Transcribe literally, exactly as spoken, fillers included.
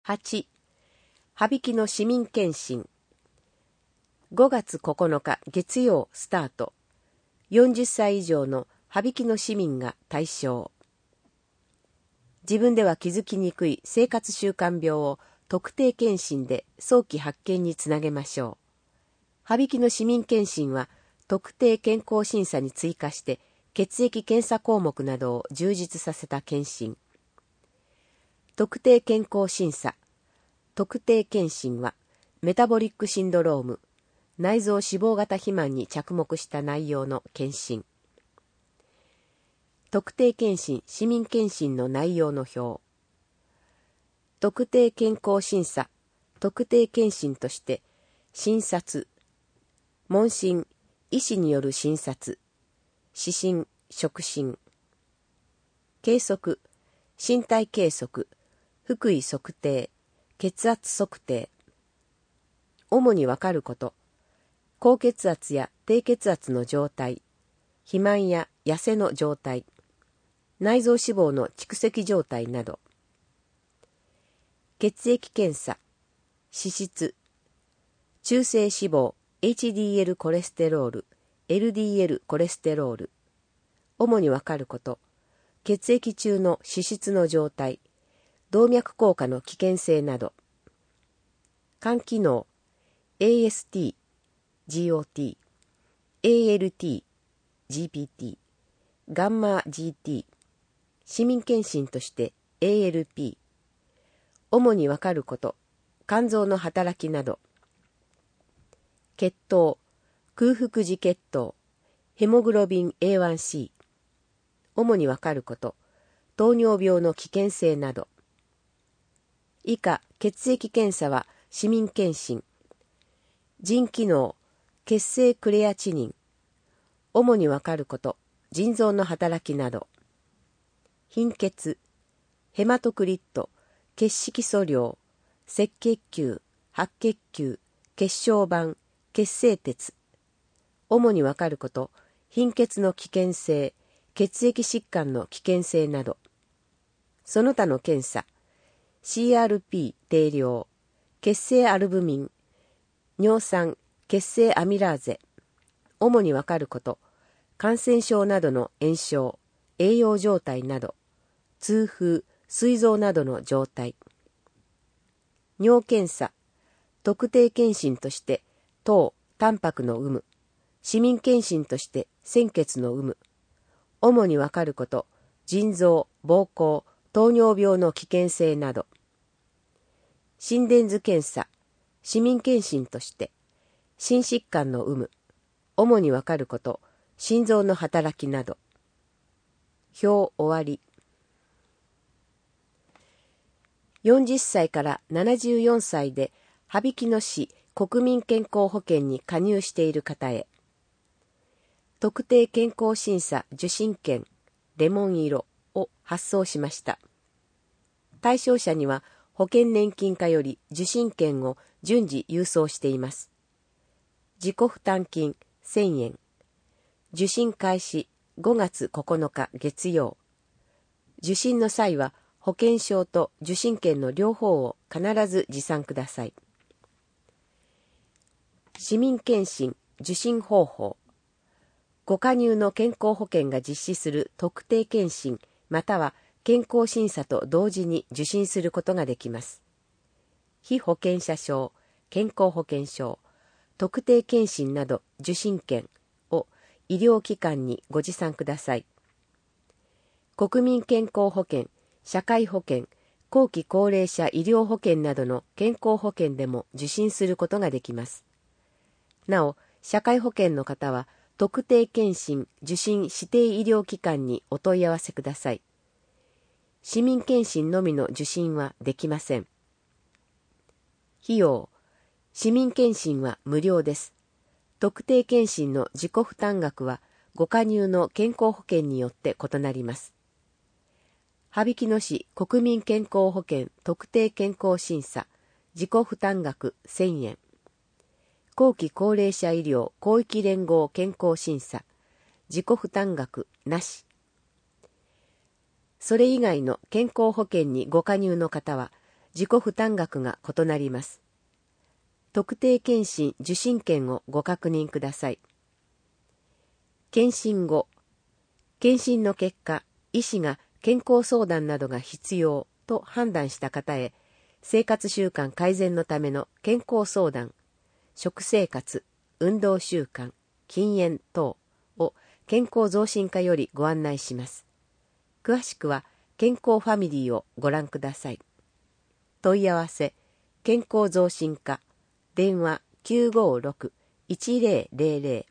はち. 羽曳の市民検診。ごがつここのか月曜スタート。よんじゅっさい以上の羽曳の市民が対象。自分では気づきにくい生活習慣病を特定検診で早期発見につなげましょう。羽曳の市民検診は特定健康審査に追加して血液検査項目などを充実させた検診。特定健康審査、特定検診はメタボリックシンドローム、内臓脂肪型肥満に着目した内容の検診。特定検診、市民検診の内容の表。特定健康審査、特定検診として診察、問診、医師による診察、視診、触診。計測、身体計測、腹囲測定、血圧測定。主にわかること、高血圧や低血圧の状態、肥満や痩せの状態、内臓脂肪の蓄積状態など。血液検査、脂質、中性脂肪、エイチディーエル コレステロール、エルディーエル コレステロール。主にわかること、血液中の脂質の状態、動脈硬化の危険性など。肝機能、エーエスティー、ジーオーティー、エーエルティー、ジーピーティー、ガンマ ジーティー、市民検診として エーエルピー。主にわかること、肝臓の働きなど。血糖、空腹時血糖、ヘモグロビン エーワンシー。主にわかること、糖尿病の危険性など。以下、血液検査は市民検診。腎機能、血清クレアチニン。主にわかること、腎臓の働きなど。貧血、ヘマトクリット、血色素量、赤血球、白血球、血小板、血清鉄。主にわかること、貧血の危険性、血液疾患の危険性など。その他の検査、シーアールピー 定量、血清アルブミン、尿酸、血清アミラーゼ。主にわかること、感染症などの炎症、栄養状態など、痛風、膵臓などの状態。尿検査、特定検診として糖、タンパクの有無、市民検診として鮮血の有無。主にわかること、腎臓、膀胱、糖尿病の危険性など。心電図検査、市民検診として、心疾患の有無、主にわかること、心臓の働きなど。表終わり。よんじゅっさいからななじゅうよんさいで羽曳野市国民健康保険に加入している方へ。特定健康審査受診券レモン色を発送しました。対象者には保険年金課より受診券を順次郵送しています。自己負担金せんえん。受診開始ごがつここのか月曜。受診の際は保険証と受診券の両方を必ず持参ください。市民検診受診方法。ご加入の健康保険が実施する特定検診または健康審査と同時に受診することができます。被保険者証、健康保険証、特定検診など受診券を医療機関にご持参ください。国民健康保険、社会保険、後期高齢者医療保険などの健康保険でも受診することができます。なお、社会保険の方は特定検診受診指定医療機関にお問い合わせください。市民検診のみの受診はできません。費用、市民検診は無料です。特定検診の自己負担額はご加入の健康保険によって異なります。羽曳野市国民健康保険特定健康審査自己負担額せんえん。後期高齢者医療広域連合健康審査自己負担額なし。それ以外の健康保険にご加入の方は自己負担額が異なります。特定健診受診券をご確認ください。検診後、検診の結果、医師が健康相談などが必要と判断した方へ、生活習慣改善のための健康相談、食生活、運動習慣、禁煙等を健康増進課よりご案内します。詳しくは健康ファミリーをご覧ください。問い合わせ、健康増進課、電話 きゅうごろく いちぜろぜろぜろ